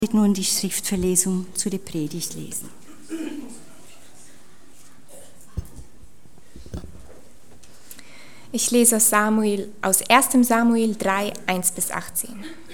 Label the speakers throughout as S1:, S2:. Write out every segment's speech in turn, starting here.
S1: Ich werde nun die Schriftverlesung zu der Predigt lesen.
S2: Ich lese aus 1. Samuel 3, 1-18.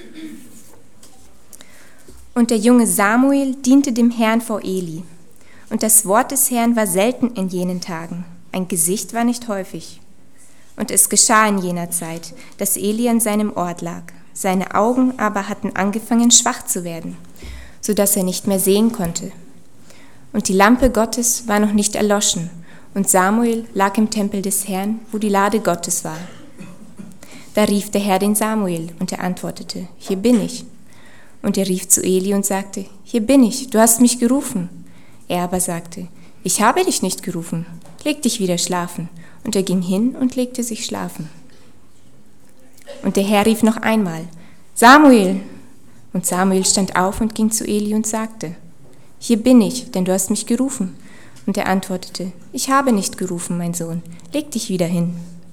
S2: Und der junge Samuel diente dem Herrn vor Eli. Und das Wort des Herrn war selten in jenen Tagen. Ein Gesicht war nicht häufig. Und es geschah in jener Zeit, dass Eli an seinem Ort lag. Seine Augen aber hatten angefangen schwach zu werden, so dass er nicht mehr sehen konnte. Und die Lampe Gottes war noch nicht erloschen, und Samuel lag im Tempel des Herrn, wo die Lade Gottes war. Da rief der Herr den Samuel, und er antwortete: Hier bin ich. Und er rief zu Eli und sagte: Hier bin ich, du hast mich gerufen. Er aber sagte: Ich habe dich nicht gerufen, leg dich wieder schlafen. Und er ging hin und legte sich schlafen. Und der Herr rief noch einmal: Samuel! Und Samuel stand auf und ging zu Eli und sagte: Hier bin ich, denn du hast mich gerufen. Und er antwortete: Ich habe nicht gerufen, mein Sohn, leg dich wieder hin.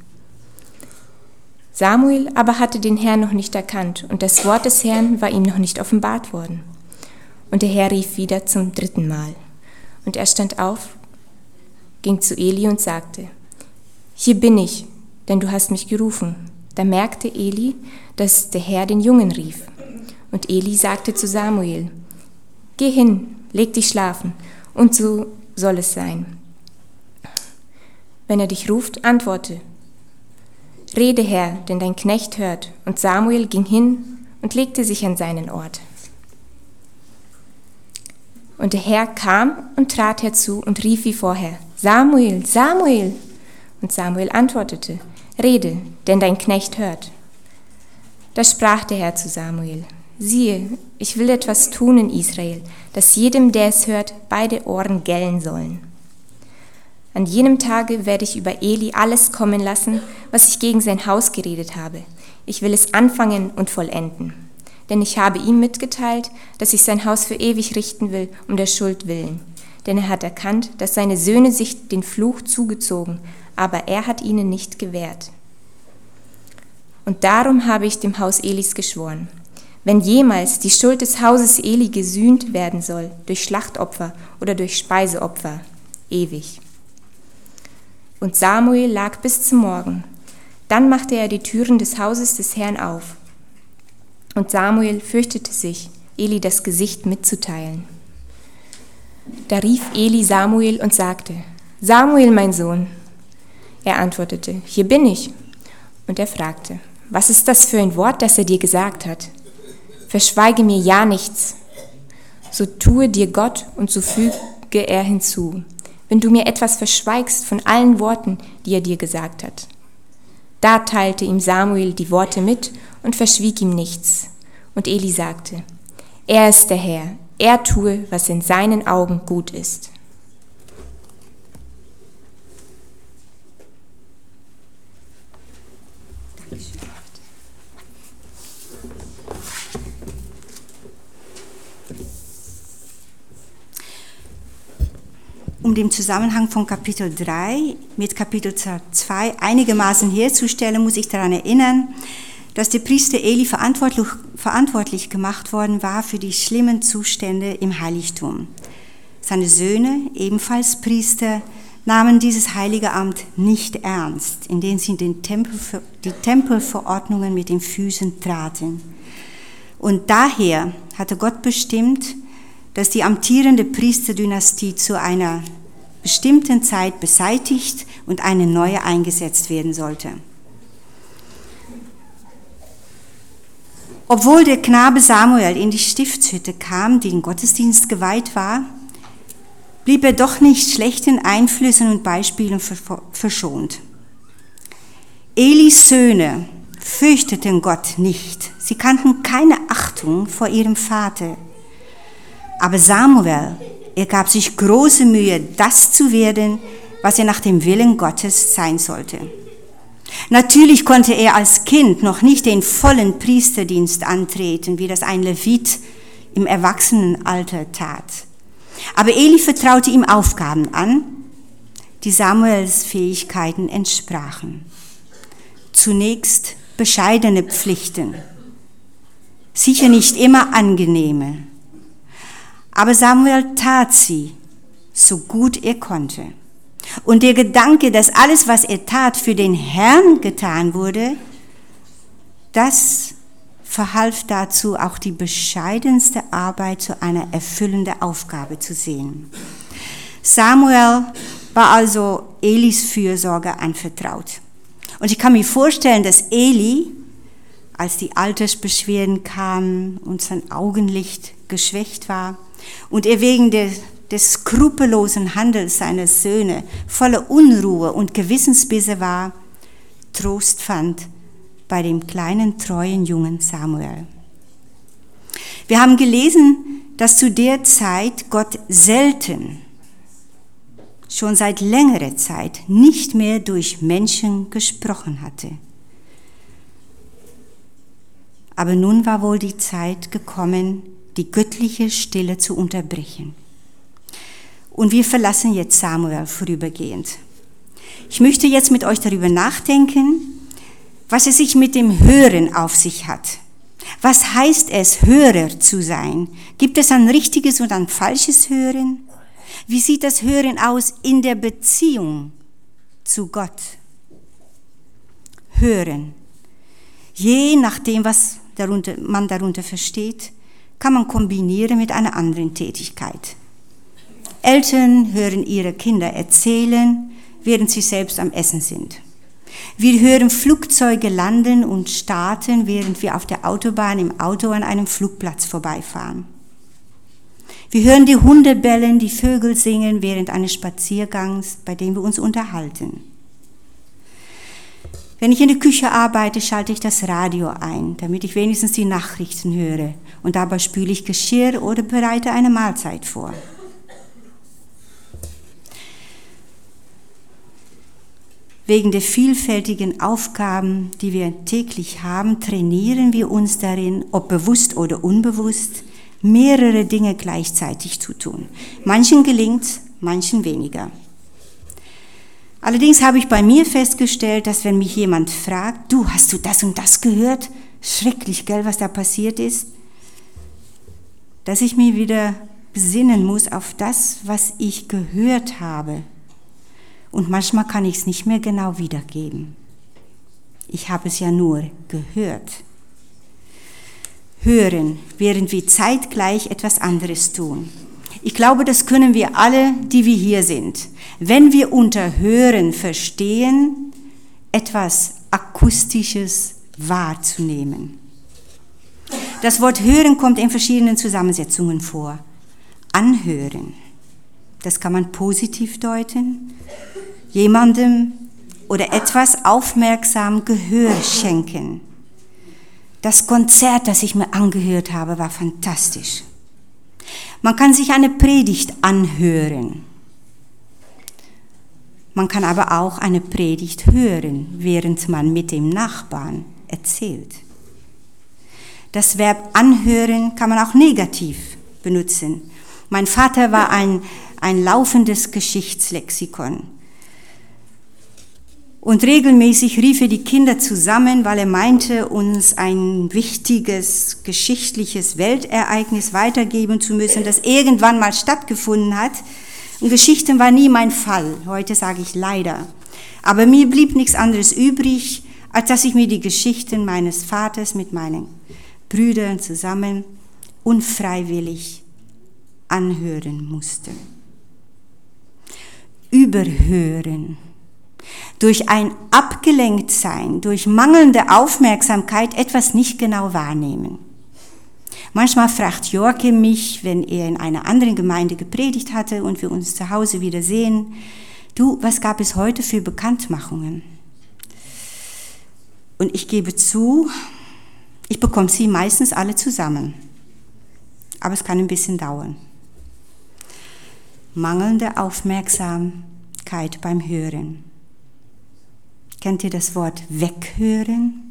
S2: Samuel aber hatte den Herrn noch nicht erkannt, und das Wort des Herrn war ihm noch nicht offenbart worden. Und der Herr rief wieder zum 3. Mal. Und er stand auf, ging zu Eli und sagte: Hier bin ich, denn du hast mich gerufen. Da merkte Eli, dass der Herr den Jungen rief. Und Eli sagte zu Samuel: Geh hin, leg dich schlafen, und so soll es sein. Wenn er dich ruft, antworte: Rede, Herr, denn dein Knecht hört. Und Samuel ging hin und legte sich an seinen Ort. Und der Herr kam und trat herzu und rief wie vorher: Samuel, Samuel! Und Samuel antwortete: Rede, denn dein Knecht hört. Da sprach der Herr zu Samuel: Siehe, ich will etwas tun in Israel, dass jedem, der es hört, beide Ohren gellen sollen. An jenem Tage werde ich über Eli alles kommen lassen, was ich gegen sein Haus geredet habe. Ich will es anfangen und vollenden. Denn ich habe ihm mitgeteilt, dass ich sein Haus für ewig richten will, um der Schuld willen. Denn er hat erkannt, dass seine Söhne sich den Fluch zugezogen, aber er hat ihnen nicht gewährt. Und darum habe ich dem Haus Elis geschworen: Wenn jemals die Schuld des Hauses Eli gesühnt werden soll, durch Schlachtopfer oder durch Speiseopfer, ewig. Und Samuel lag bis zum Morgen. Dann machte er die Türen des Hauses des Herrn auf. Und Samuel fürchtete sich, Eli das Gesicht mitzuteilen. Da rief Eli Samuel und sagte: Samuel, mein Sohn. Er antwortete: Hier bin ich. Und er fragte: Was ist das für ein Wort, das er dir gesagt hat? Verschweige mir ja nichts. So tue dir Gott und so füge er hinzu, wenn du mir etwas verschweigst von allen Worten, die er dir gesagt hat. Da teilte ihm Samuel die Worte mit und verschwieg ihm nichts. Und Eli sagte: Er ist der Herr, er tue, was in seinen Augen gut ist.
S1: Um den Zusammenhang von Kapitel 3 mit Kapitel 2 einigermaßen herzustellen, muss ich daran erinnern, dass der Priester Eli verantwortlich gemacht worden war für die schlimmen Zustände im Heiligtum. Seine Söhne, ebenfalls Priester, nahmen dieses heilige Amt nicht ernst, indem sie die Tempelverordnungen mit den Füßen traten. Und daher hatte Gott bestimmt, dass die amtierende Priesterdynastie zu einer bestimmten Zeit beseitigt und eine neue eingesetzt werden sollte. Obwohl der Knabe Samuel in die Stiftshütte kam, die dem Gottesdienst geweiht war, blieb er doch nicht schlechten Einflüssen und Beispielen verschont. Elis Söhne fürchteten Gott nicht. Sie kannten keine Achtung vor ihrem Vater. Aber Samuel, er gab sich große Mühe, das zu werden, was er nach dem Willen Gottes sein sollte. Natürlich konnte er als Kind noch nicht den vollen Priesterdienst antreten, wie das ein Levit im Erwachsenenalter tat. Aber Eli vertraute ihm Aufgaben an, die Samuels Fähigkeiten entsprachen. Zunächst bescheidene Pflichten, sicher nicht immer angenehme, Aber Samuel tat sie, so gut er konnte. Und der Gedanke, dass alles, was er tat, für den Herrn getan wurde, das verhalf dazu, auch die bescheidenste Arbeit zu einer erfüllenden Aufgabe zu sehen. Samuel war also Elis Fürsorge anvertraut. Und ich kann mir vorstellen, dass Eli, als die Altersbeschwerden kamen und sein Augenlicht geschwächt war und er wegen des skrupellosen Handels seiner Söhne voller Unruhe und Gewissensbisse war, Trost fand bei dem kleinen, treuen jungen Samuel. Wir haben gelesen, dass zu der Zeit Gott selten, schon seit längerer Zeit, nicht mehr durch Menschen gesprochen hatte. Aber nun war wohl die Zeit gekommen, die göttliche Stille zu unterbrechen. Und wir verlassen jetzt Samuel vorübergehend. Ich möchte jetzt mit euch darüber nachdenken, was es sich mit dem Hören auf sich hat. Was heißt es, Hörer zu sein? Gibt es ein richtiges und ein falsches Hören? Wie sieht das Hören aus in der Beziehung zu Gott? Hören. Je nachdem, was man darunter versteht, kann man kombinieren mit einer anderen Tätigkeit. Eltern hören ihre Kinder erzählen, während sie selbst am Essen sind. Wir hören Flugzeuge landen und starten, während wir auf der Autobahn im Auto an einem Flugplatz vorbeifahren. Wir hören die Hunde bellen, die Vögel singen während eines Spaziergangs, bei dem wir uns unterhalten. Wenn ich in der Küche arbeite, schalte ich das Radio ein, damit ich wenigstens die Nachrichten höre. Und dabei spüle ich Geschirr oder bereite eine Mahlzeit vor. Wegen der vielfältigen Aufgaben, die wir täglich haben, trainieren wir uns darin, ob bewusst oder unbewusst, mehrere Dinge gleichzeitig zu tun. Manchen gelingt, manchen weniger. Allerdings habe ich bei mir festgestellt, dass wenn mich jemand fragt, du, hast du das und das gehört? Schrecklich, gell, was da passiert ist? Dass ich mich wieder besinnen muss auf das, was ich gehört habe. Und manchmal kann ich es nicht mehr genau wiedergeben. Ich habe es ja nur gehört. Hören, während wir zeitgleich etwas anderes tun. Ich glaube, das können wir alle, die wir hier sind. Wenn wir unter Hören verstehen, etwas Akustisches wahrzunehmen. Das Wort Hören kommt in verschiedenen Zusammensetzungen vor. Anhören, das kann man positiv deuten. Jemandem oder etwas aufmerksam Gehör schenken. Das Konzert, das ich mir angehört habe, war fantastisch. Man kann sich eine Predigt anhören. Man kann aber auch eine Predigt hören, während man mit dem Nachbarn erzählt. Das Verb anhören kann man auch negativ benutzen. Mein Vater war ein laufendes Geschichtslexikon. Und regelmäßig rief er die Kinder zusammen, weil er meinte, uns ein wichtiges geschichtliches Weltereignis weitergeben zu müssen, das irgendwann mal stattgefunden hat. Und Geschichten war nie mein Fall, heute sage ich leider. Aber mir blieb nichts anderes übrig, als dass ich mir die Geschichten meines Vaters mit meinen Brüdern zusammen unfreiwillig anhören musste. Überhören. Durch ein Abgelenktsein, durch mangelnde Aufmerksamkeit etwas nicht genau wahrnehmen. Manchmal fragt Joachim mich, wenn er in einer anderen Gemeinde gepredigt hatte und wir uns zu Hause wieder sehen, du, was gab es heute für Bekanntmachungen? Und ich gebe zu, ich bekomme sie meistens alle zusammen. Aber es kann ein bisschen dauern. Mangelnde Aufmerksamkeit beim Hören. Kennt ihr das Wort weghören?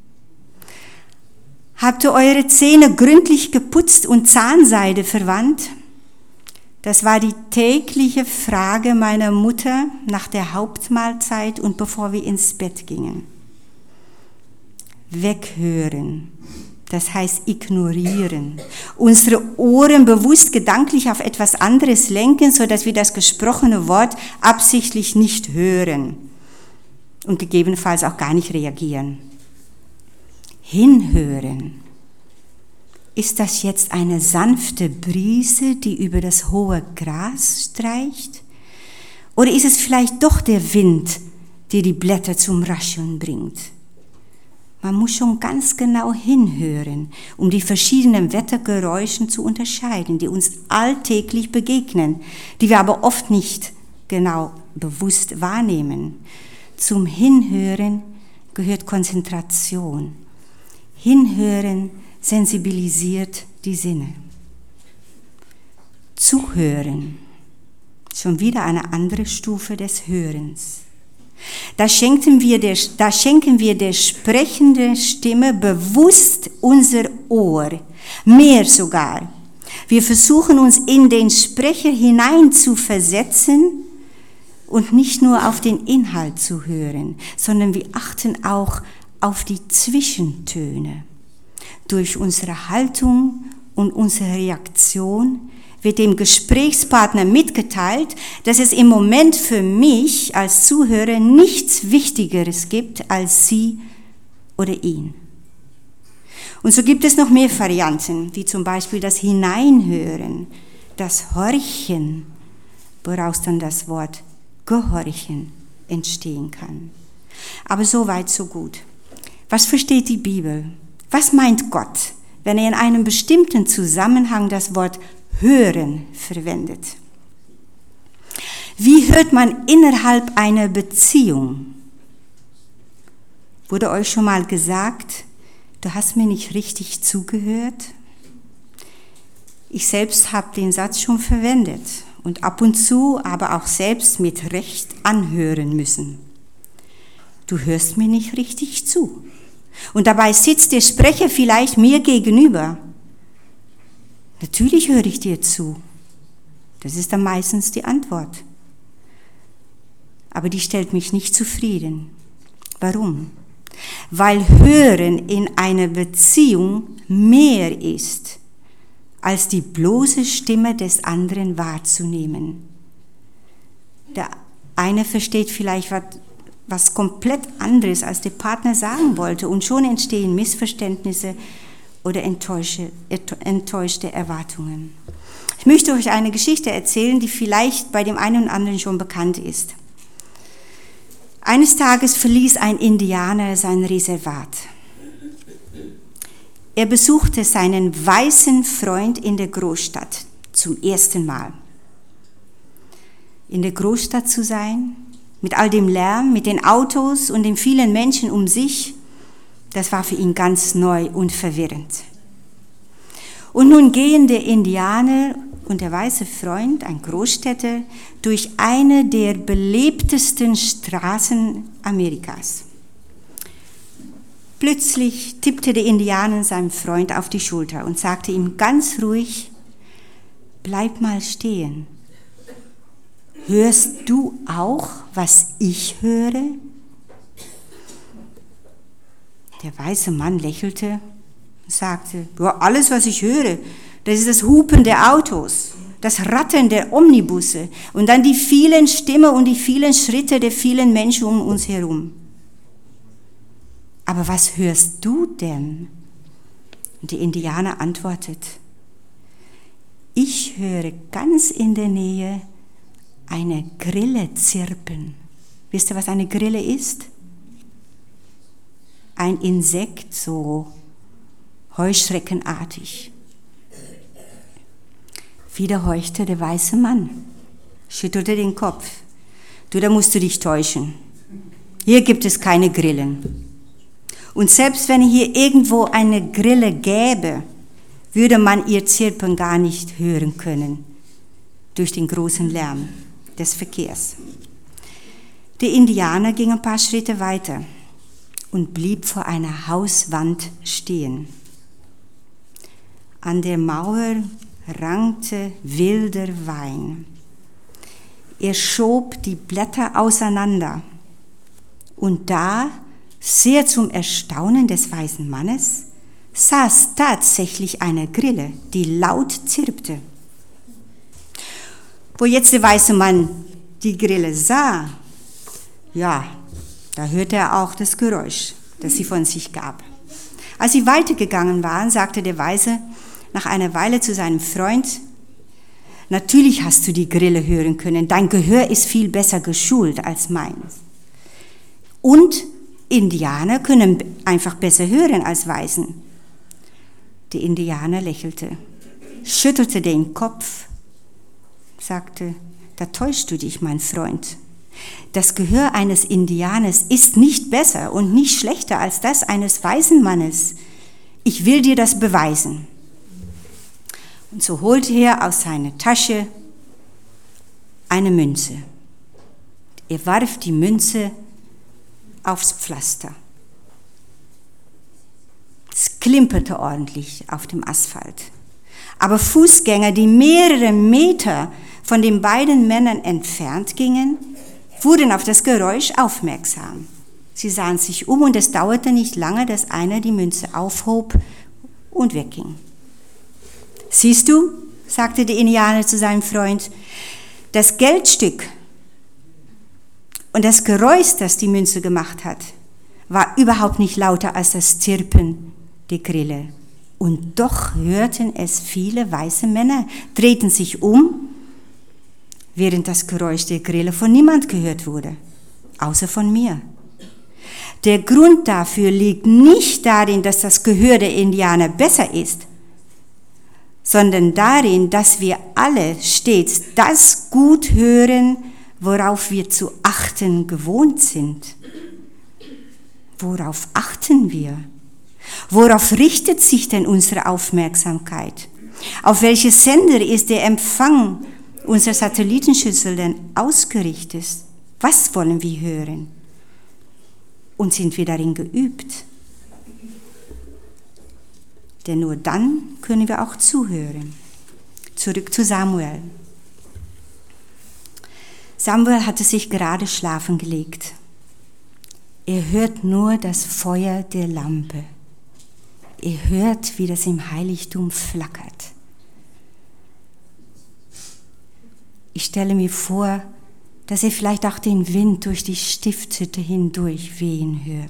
S1: Habt ihr eure Zähne gründlich geputzt und Zahnseide verwandt? Das war die tägliche Frage meiner Mutter nach der Hauptmahlzeit und bevor wir ins Bett gingen. Weghören. Das heißt ignorieren. Unsere Ohren bewusst gedanklich auf etwas anderes lenken, sodass wir das gesprochene Wort absichtlich nicht hören und gegebenenfalls auch gar nicht reagieren. Hinhören. Ist das jetzt eine sanfte Brise, die über das hohe Gras streicht? Oder ist es vielleicht doch der Wind, der die Blätter zum Rascheln bringt? Man muss schon ganz genau hinhören, um die verschiedenen Wettergeräusche zu unterscheiden, die uns alltäglich begegnen, die wir aber oft nicht genau bewusst wahrnehmen. Zum Hinhören gehört Konzentration. Hinhören sensibilisiert die Sinne. Zuhören, schon wieder eine andere Stufe des Hörens. Da schenken wir der sprechenden Stimme bewusst unser Ohr, mehr sogar. Wir versuchen uns in den Sprecher hinein zu versetzen und nicht nur auf den Inhalt zu hören, sondern wir achten auch auf die Zwischentöne. Durch unsere Haltung und unsere Reaktion wird dem Gesprächspartner mitgeteilt, dass es im Moment für mich als Zuhörer nichts Wichtigeres gibt als sie oder ihn. Und so gibt es noch mehr Varianten, wie zum Beispiel das Hineinhören, das Horchen, woraus dann das Wort Gehorchen entstehen kann. Aber so weit, so gut. Was versteht die Bibel? Was meint Gott, wenn er in einem bestimmten Zusammenhang das Wort Hören verwendet? Wie hört man innerhalb einer Beziehung? Wurde euch schon mal gesagt, du hast mir nicht richtig zugehört? Ich selbst habe den Satz schon verwendet und ab und zu aber auch selbst mit Recht anhören müssen. Du hörst mir nicht richtig zu. Und dabei sitzt der Sprecher vielleicht mir gegenüber. Natürlich höre ich dir zu. Das ist dann meistens die Antwort. Aber die stellt mich nicht zufrieden. Warum? Weil Hören in einer Beziehung mehr ist, als die bloße Stimme des anderen wahrzunehmen. Der eine versteht vielleicht was komplett anderes, als der Partner sagen wollte, und schon entstehen Missverständnisse oder enttäuschte Erwartungen. Ich möchte euch eine Geschichte erzählen, die vielleicht bei dem einen und anderen schon bekannt ist. Eines Tages verließ ein Indianer sein Reservat. Er besuchte seinen weißen Freund in der Großstadt zum ersten Mal. In der Großstadt zu sein, mit all dem Lärm, mit den Autos und den vielen Menschen um sich, das war für ihn ganz neu und verwirrend. Und nun gehen der Indianer und der weiße Freund, ein Großstädter, durch eine der belebtesten Straßen Amerikas. Plötzlich tippte der Indianer seinem Freund auf die Schulter und sagte ihm ganz ruhig: Bleib mal stehen. Hörst du auch, was ich höre? Der weiße Mann lächelte und sagte: Ja, alles, was ich höre, das ist das Hupen der Autos, das Rattern der Omnibusse und dann die vielen Stimmen und die vielen Schritte der vielen Menschen um uns herum. Aber was hörst du denn? Und der Indianer antwortet: Ich höre ganz in der Nähe eine Grille zirpen. Wisst ihr, was eine Grille ist? Ein Insekt, so heuschreckenartig. Wieder horchte der weiße Mann, schüttelte den Kopf. Du, da musst du dich täuschen. Hier gibt es keine Grillen. Und selbst wenn hier irgendwo eine Grille gäbe, würde man ihr Zirpen gar nicht hören können, durch den großen Lärm des Verkehrs. Der Indianer ging ein paar Schritte weiter und blieb vor einer Hauswand stehen. An der Mauer rankte wilder Wein. Er schob die Blätter auseinander und da, sehr zum Erstaunen des weißen Mannes, saß tatsächlich eine Grille, die laut zirpte. Wo jetzt der weiße Mann die Grille sah, ja, da hörte er auch das Geräusch, das sie von sich gab. Als sie weitergegangen waren, sagte der Weise nach einer Weile zu seinem Freund: Natürlich hast du die Grille hören können, dein Gehör ist viel besser geschult als meins. Und Indianer können einfach besser hören als Weisen. Der Indianer lächelte, schüttelte den Kopf, sagte: Da täuschst du dich, mein Freund. Das Gehör eines Indianers ist nicht besser und nicht schlechter als das eines weisen Mannes. Ich will dir das beweisen. Und so holte er aus seiner Tasche eine Münze. Er warf die Münze aufs Pflaster. Es klimperte ordentlich auf dem Asphalt. Aber Fußgänger, die mehrere Meter von den beiden Männern entfernt gingen, wurden auf das Geräusch aufmerksam. Sie sahen sich um und es dauerte nicht lange, dass einer die Münze aufhob und wegging. Siehst du, sagte der Indianer zu seinem Freund, das Geldstück und das Geräusch, das die Münze gemacht hat, war überhaupt nicht lauter als das Zirpen der Grille. Und doch hörten es viele weiße Männer, drehten sich um, während das Geräusch der Grille von niemand gehört wurde, außer von mir. Der Grund dafür liegt nicht darin, dass das Gehör der Indianer besser ist, sondern darin, dass wir alle stets das gut hören, worauf wir zu achten gewohnt sind. Worauf achten wir? Worauf richtet sich denn unsere Aufmerksamkeit? Auf welche Sender ist der Empfang unserer Satellitenschüssel denn ausgerichtet? Was wollen wir hören? Und sind wir darin geübt? Denn nur dann können wir auch zuhören. Zurück zu Samuel. Samuel hatte sich gerade schlafen gelegt. Er hört nur das Feuer der Lampe. Er hört, wie das im Heiligtum flackert. Ich stelle mir vor, dass er vielleicht auch den Wind durch die Stiftshütte hindurch wehen hört.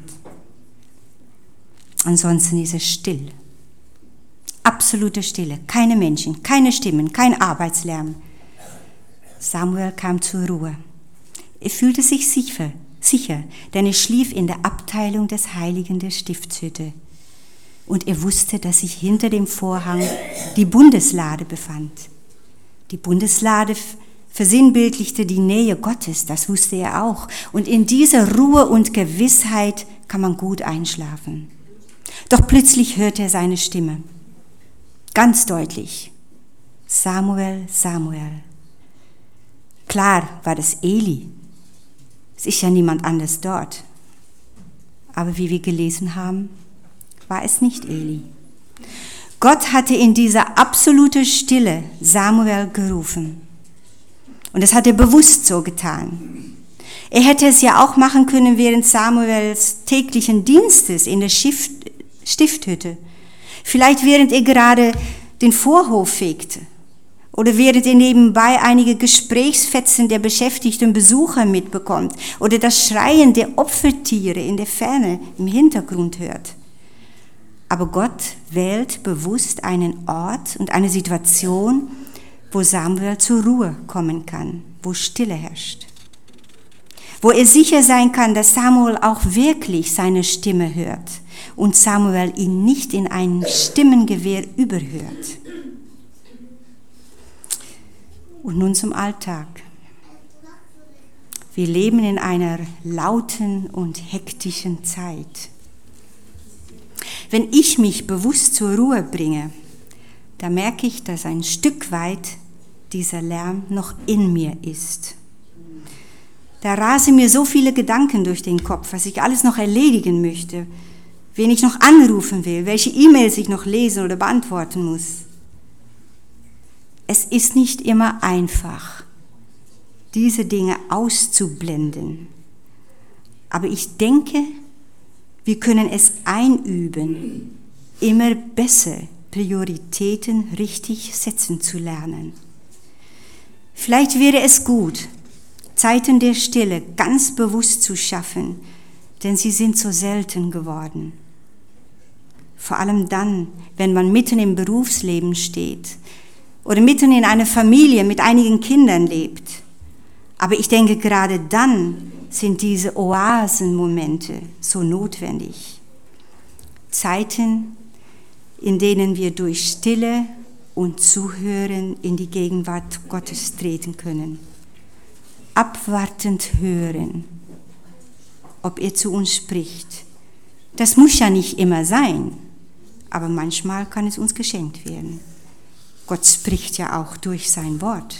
S1: Ansonsten ist es still. Absolute Stille. Keine Menschen, keine Stimmen, kein Arbeitslärm. Samuel kam zur Ruhe. Er fühlte sich sicher, denn er schlief in der Abteilung des Heiligen der Stiftshütte. Und er wusste, dass sich hinter dem Vorhang die Bundeslade befand. Die Bundeslade versinnbildlichte die Nähe Gottes, das wusste er auch. Und in dieser Ruhe und Gewissheit kann man gut einschlafen. Doch plötzlich hörte er seine Stimme. Ganz deutlich. Samuel, Samuel. Klar war das Eli. Es ist ja niemand anders dort. Aber wie wir gelesen haben, war es nicht Eli. Gott hatte in dieser absoluten Stille Samuel gerufen. Und das hat er bewusst so getan. Er hätte es ja auch machen können während Samuels täglichen Dienstes in der Stifthütte. Vielleicht während er gerade den Vorhof fegte. Oder während er nebenbei einige Gesprächsfetzen der beschäftigten Besucher mitbekommt. Oder das Schreien der Opfertiere in der Ferne im Hintergrund hört. Aber Gott wählt bewusst einen Ort und eine Situation, wo Samuel zur Ruhe kommen kann, wo Stille herrscht. Wo er sicher sein kann, dass Samuel auch wirklich seine Stimme hört und Samuel ihn nicht in ein Stimmengewehr überhört. Und nun zum Alltag. Wir leben in einer lauten und hektischen Zeit. Wenn ich mich bewusst zur Ruhe bringe, da merke ich, dass ein Stück weit dieser Lärm noch in mir ist. Da rasen mir so viele Gedanken durch den Kopf, was ich alles noch erledigen möchte, wen ich noch anrufen will, welche E-Mails ich noch lesen oder beantworten muss. Es ist nicht immer einfach, diese Dinge auszublenden. Aber ich denke, wir können es einüben, immer besser Prioritäten richtig setzen zu lernen. Vielleicht wäre es gut, Zeiten der Stille ganz bewusst zu schaffen, denn sie sind so selten geworden. Vor allem dann, wenn man mitten im Berufsleben steht oder mitten in einer Familie mit einigen Kindern lebt. Aber ich denke, gerade dann sind diese Oasenmomente so notwendig. Zeiten, in denen wir durch Stille und Zuhören in die Gegenwart Gottes treten können. Abwartend hören, ob er zu uns spricht. Das muss ja nicht immer sein, aber manchmal kann es uns geschenkt werden. Gott spricht ja auch durch sein Wort.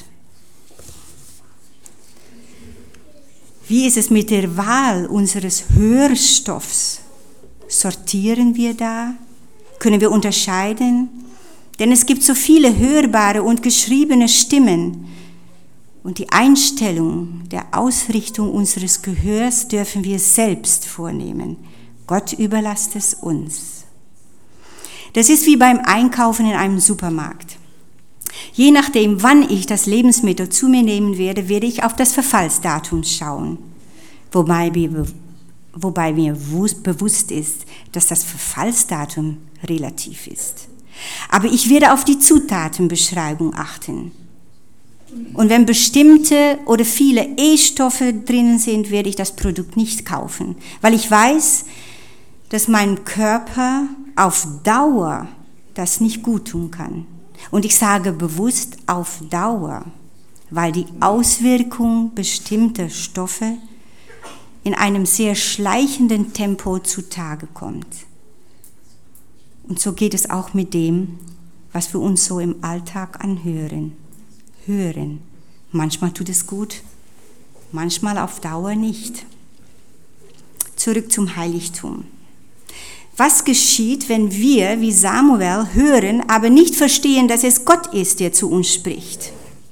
S1: Wie ist es mit der Wahl unseres Hörstoffs? Sortieren wir da? Können wir unterscheiden? Denn es gibt so viele hörbare und geschriebene Stimmen. Und die Einstellung der Ausrichtung unseres Gehörs dürfen wir selbst vornehmen. Gott überlässt es uns. Das ist wie beim Einkaufen in einem Supermarkt. Je nachdem, wann ich das Lebensmittel zu mir nehmen werde, werde ich auf das Verfallsdatum schauen. Wobei mir bewusst ist, dass das Verfallsdatum relativ ist. Aber ich werde auf die Zutatenbeschreibung achten. Und wenn bestimmte oder viele E-Stoffe drinnen sind, werde ich das Produkt nicht kaufen, weil ich weiß, dass mein Körper auf Dauer das nicht gut tun kann. Und ich sage bewusst auf Dauer, weil die Auswirkung bestimmter Stoffe in einem sehr schleichenden Tempo zutage kommt. Und so geht es auch mit dem, was wir uns so im Alltag anhören. Manchmal tut es gut, manchmal auf Dauer nicht. Zurück zum Heiligtum. Was geschieht, wenn wir, wie Samuel, hören, aber nicht verstehen, dass es Gott ist, der zu uns spricht?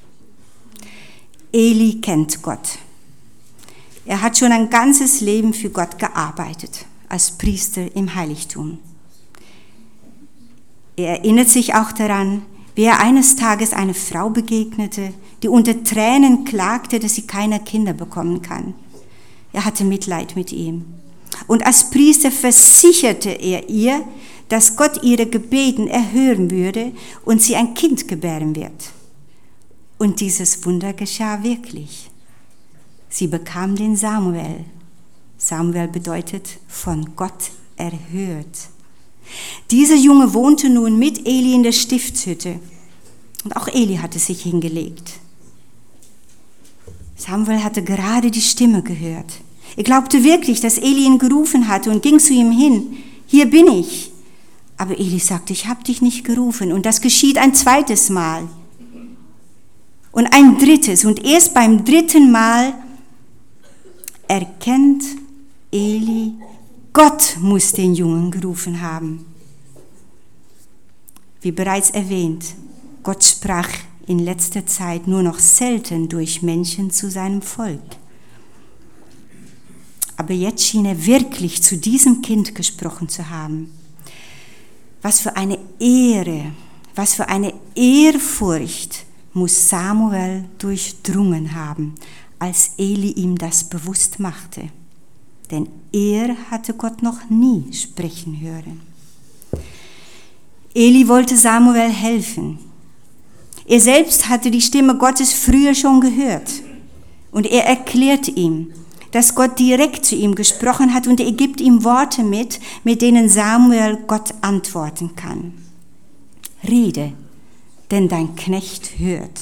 S1: Eli kennt Gott. Er hat schon ein ganzes Leben für Gott gearbeitet, als Priester im Heiligtum. Er erinnert sich auch daran, wie er eines Tages eine Frau begegnete, die unter Tränen klagte, dass sie keine Kinder bekommen kann. Er hatte Mitleid mit ihm. Und als Priester versicherte er ihr, dass Gott ihre Gebeten erhören würde und sie ein Kind gebären wird. Und dieses Wunder geschah wirklich. Sie bekam den Samuel. Samuel bedeutet von Gott erhört. Dieser Junge wohnte nun mit Eli in der Stiftshütte. Und auch Eli hatte sich hingelegt. Samuel hatte gerade die Stimme gehört. Er glaubte wirklich, dass Eli ihn gerufen hatte und ging zu ihm hin. Hier bin ich. Aber Eli sagte, ich habe dich nicht gerufen. Und das geschieht ein zweites Mal. Und ein drittes. Und erst beim dritten Mal erkennt Eli, Gott muss den Jungen gerufen haben. Wie bereits erwähnt, Gott sprach in letzter Zeit nur noch selten durch Menschen zu seinem Volk. Aber jetzt schien er wirklich zu diesem Kind gesprochen zu haben. Was für eine Ehre, was für eine Ehrfurcht muss Samuel durchdrungen haben, als Eli ihm das bewusst machte. Denn er hatte Gott noch nie sprechen hören. Eli wollte Samuel helfen. Er selbst hatte die Stimme Gottes früher schon gehört. Und er erklärte ihm, dass Gott direkt zu ihm gesprochen hat und er gibt ihm Worte mit denen Samuel Gott antworten kann. Rede, denn dein Knecht hört.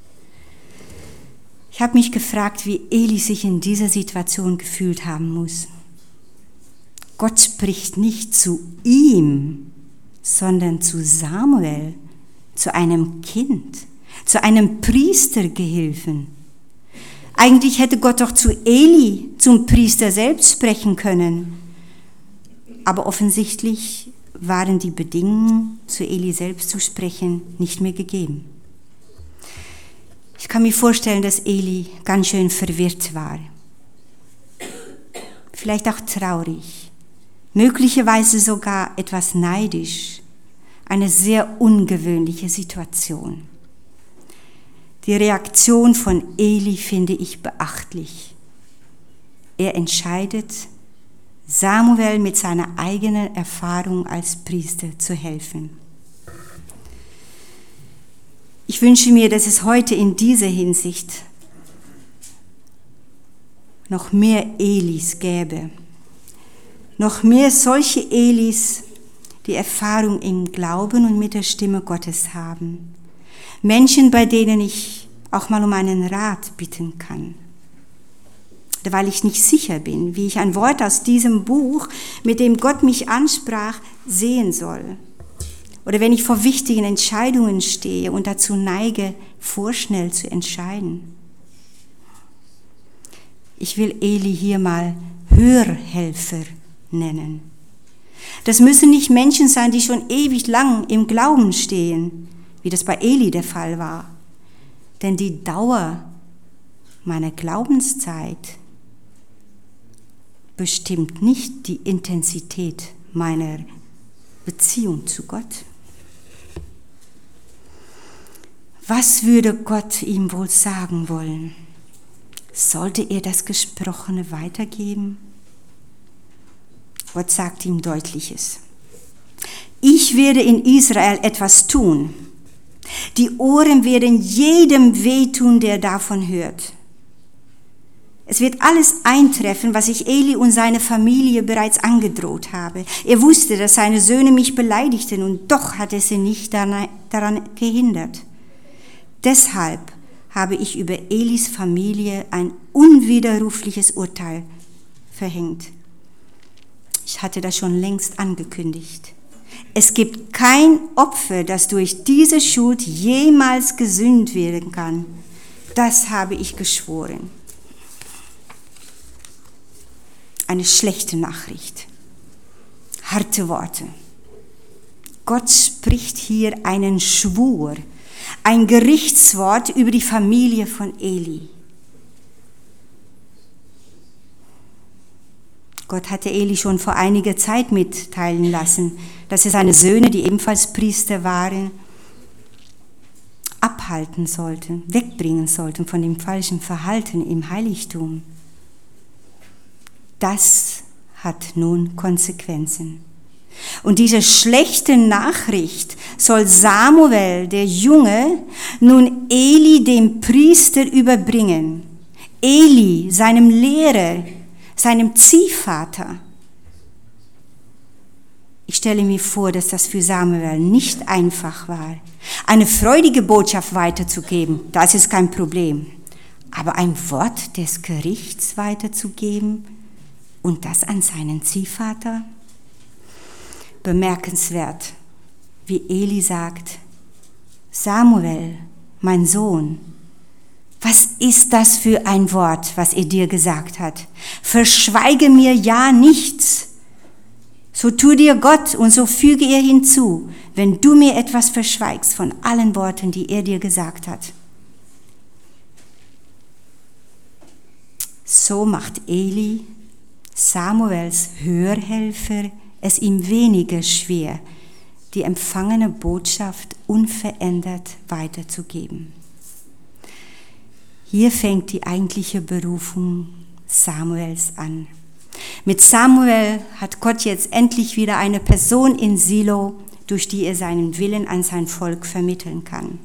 S1: Ich habe mich gefragt, wie Eli sich in dieser Situation gefühlt haben muss. Gott spricht nicht zu ihm, sondern zu Samuel, zu einem Kind, zu einem Priestergehilfen. Eigentlich hätte Gott doch zu Eli, zum Priester selbst sprechen können. Aber offensichtlich waren die Bedingungen, zu Eli selbst zu sprechen, nicht mehr gegeben. Ich kann mir vorstellen, dass Eli ganz schön verwirrt war. Vielleicht auch traurig, möglicherweise sogar etwas neidisch. eine sehr ungewöhnliche Situation. Die Reaktion von Eli finde ich beachtlich. Er entscheidet, Samuel mit seiner eigenen Erfahrung als Priester zu helfen. Ich wünsche mir, dass es heute in dieser Hinsicht noch mehr Elis gäbe. Noch mehr solche Elis, die Erfahrung im Glauben und mit der Stimme Gottes haben. Menschen, bei denen ich auch mal um einen Rat bitten kann. Weil ich nicht sicher bin, wie ich ein Wort aus diesem Buch, mit dem Gott mich ansprach, sehen soll. Oder wenn ich vor wichtigen Entscheidungen stehe und dazu neige, vorschnell zu entscheiden. Ich will Eli hier mal Hörhelfer nennen. Das müssen nicht Menschen sein, die schon ewig lang im Glauben stehen, wie das bei Eli der Fall war. Denn die Dauer meiner Glaubenszeit bestimmt nicht die Intensität meiner Beziehung zu Gott. Was würde Gott ihm wohl sagen wollen? Sollte er das Gesprochene weitergeben? Gott sagt ihm Deutliches. Ich werde in Israel etwas tun. Die Ohren werden jedem wehtun, der davon hört. Es wird alles eintreffen, was ich Eli und seine Familie bereits angedroht habe. Er wusste, dass seine Söhne mich beleidigten und doch hat er sie nicht daran gehindert. Deshalb habe ich über Elis Familie ein unwiderrufliches Urteil verhängt. Ich hatte das schon längst angekündigt. Es gibt kein Opfer, das durch diese Schuld jemals gesühnt werden kann. Das habe ich geschworen. Eine schlechte Nachricht. Harte Worte. Gott spricht hier einen Schwur, ein Gerichtswort über die Familie von Eli. Gott hatte Eli schon vor einiger Zeit mitteilen lassen, dass er seine Söhne, die ebenfalls Priester waren, abhalten sollte, wegbringen sollte von dem falschen Verhalten im Heiligtum. Das hat nun Konsequenzen. Und diese schlechte Nachricht soll Samuel, der Junge, nun Eli, dem Priester, überbringen. Eli, seinem Lehrer, seinem Ziehvater. Ich stelle mir vor, dass das für Samuel nicht einfach war, eine freudige Botschaft weiterzugeben. Das ist kein Problem. Aber ein Wort des Gerichts weiterzugeben und das an seinen Ziehvater? Bemerkenswert, wie Eli sagt: Samuel, mein Sohn, was ist das für ein Wort, was er dir gesagt hat? Verschweige mir ja nichts. So tu dir Gott und so füge er hinzu, wenn du mir etwas verschweigst von allen Worten, die er dir gesagt hat. So macht Eli, Samuels Hörhelfer, es ihm weniger schwer, die empfangene Botschaft unverändert weiterzugeben. Hier fängt die eigentliche Berufung Samuels an. Mit Samuel hat Gott jetzt endlich wieder eine Person in Silo, durch die er seinen Willen an sein Volk vermitteln kann.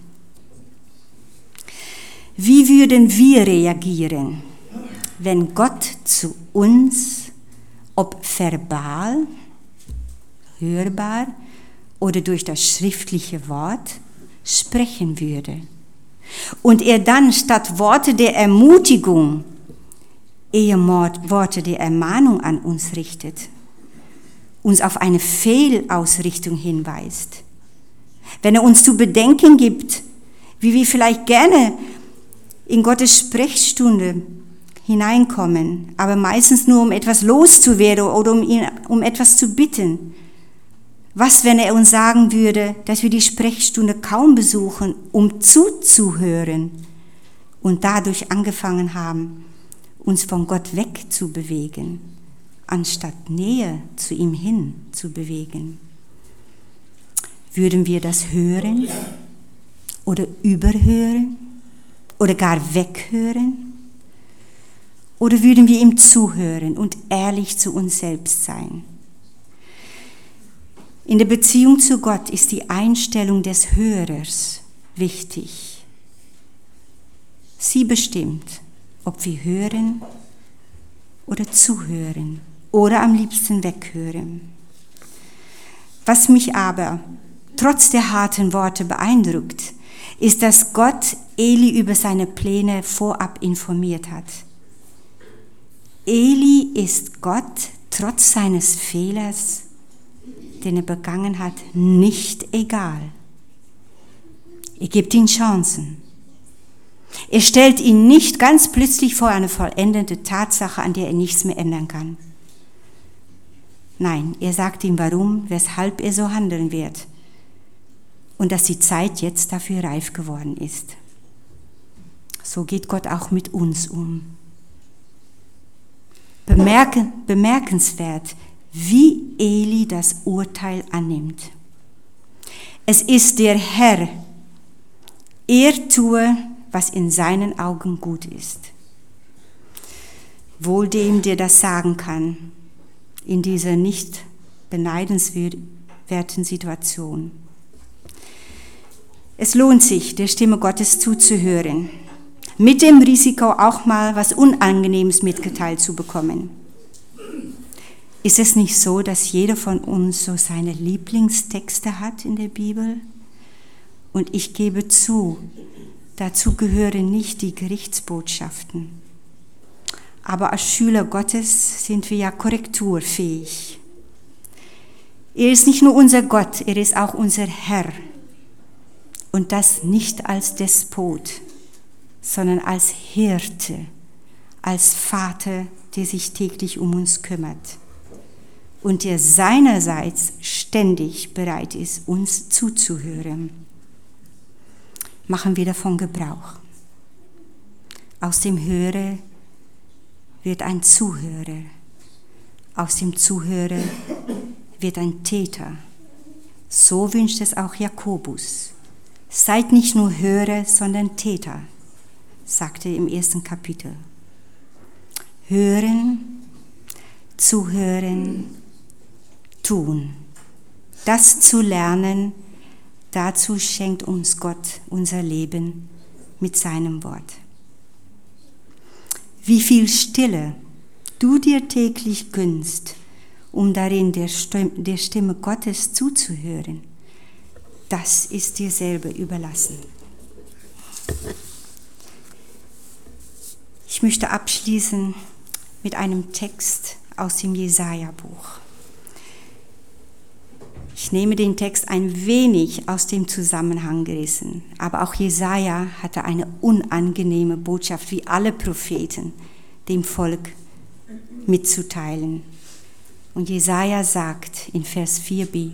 S1: Wie würden wir reagieren, wenn Gott zu uns, ob verbal, hörbar oder durch das schriftliche Wort, sprechen würde? Und er dann statt Worte der Ermutigung eher Worte der Ermahnung an uns richtet, uns auf eine Fehlausrichtung hinweist. Wenn er uns zu bedenken gibt, wie wir vielleicht gerne in Gottes Sprechstunde hineinkommen, aber meistens nur um etwas loszuwerden oder um ihn um etwas zu bitten. Was, wenn er uns sagen würde, dass wir die Sprechstunde kaum besuchen, um zuzuhören und dadurch angefangen haben, uns von Gott wegzubewegen, anstatt näher zu ihm hin zu bewegen? Würden wir das hören oder überhören oder gar weghören? Oder würden wir ihm zuhören und ehrlich zu uns selbst sein? In der Beziehung zu Gott ist die Einstellung des Hörers wichtig. Sie bestimmt, ob wir hören oder zuhören oder am liebsten weghören. Was mich aber trotz der harten Worte beeindruckt, ist, dass Gott Eli über seine Pläne vorab informiert hat. Eli ist Gott trotz seines Fehlers, den er begangen hat, nicht egal. Er gibt ihm Chancen. Er stellt ihn nicht ganz plötzlich vor eine vollendete Tatsache, an der er nichts mehr ändern kann. Nein, er sagt ihm, warum, weshalb er so handeln wird und dass die Zeit jetzt dafür reif geworden ist. So geht Gott auch mit uns um. Bemerkenswert, wie Eli das Urteil annimmt. Es ist der Herr, er tue, was in seinen Augen gut ist. Wohl dem, der das sagen kann, in dieser nicht beneidenswerten Situation. Es lohnt sich, der Stimme Gottes zuzuhören, mit dem Risiko auch mal was Unangenehmes mitgeteilt zu bekommen. Ist es nicht so, dass jeder von uns so seine Lieblingstexte hat in der Bibel? Und ich gebe zu, dazu gehören nicht die Gerichtsbotschaften. Aber als Schüler Gottes sind wir ja korrekturfähig. Er ist nicht nur unser Gott, er ist auch unser Herr. Und das nicht als Despot, sondern als Hirte, als Vater, der sich täglich um uns kümmert und der seinerseits ständig bereit ist, uns zuzuhören. Machen wir davon Gebrauch. Aus dem Hörer wird ein Zuhörer. Aus dem Zuhörer wird ein Täter. So wünscht es auch Jakobus. Seid nicht nur Hörer, sondern Täter, sagte er im 1. Kapitel. Hören, zuhören, tun. Das zu lernen, dazu schenkt uns Gott unser Leben mit seinem Wort. Wie viel Stille du dir täglich gönnst, um darin der Stimme Gottes zuzuhören, das ist dir selber überlassen. Ich möchte abschließen mit einem Text aus dem Jesaja-Buch. Ich nehme den Text ein wenig aus dem Zusammenhang gerissen, aber auch Jesaja hatte eine unangenehme Botschaft, wie alle Propheten, dem Volk mitzuteilen. Und Jesaja sagt in Vers 4b: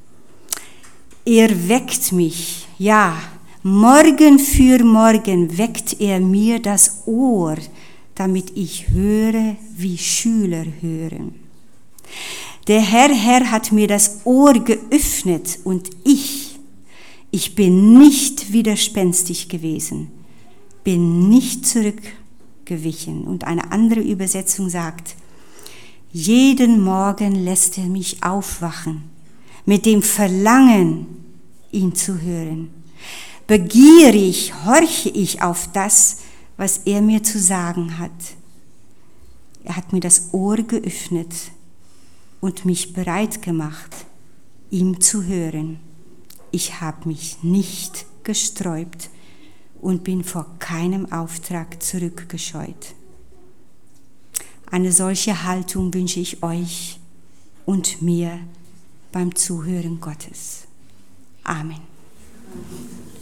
S1: Er weckt mich, ja, Morgen für Morgen weckt er mir das Ohr, damit ich höre, wie Schüler hören. Der Herr hat mir das Ohr geöffnet und ich bin nicht widerspenstig gewesen, bin nicht zurückgewichen. Und eine andere Übersetzung sagt: Jeden Morgen lässt er mich aufwachen, mit dem Verlangen, ihn zu hören. Begierig horche ich auf das, was er mir zu sagen hat. Er hat mir das Ohr geöffnet und mich bereit gemacht, ihm zu hören. Ich habe mich nicht gesträubt und bin vor keinem Auftrag zurückgescheut. Eine solche Haltung wünsche ich euch und mir beim Zuhören Gottes. Amen.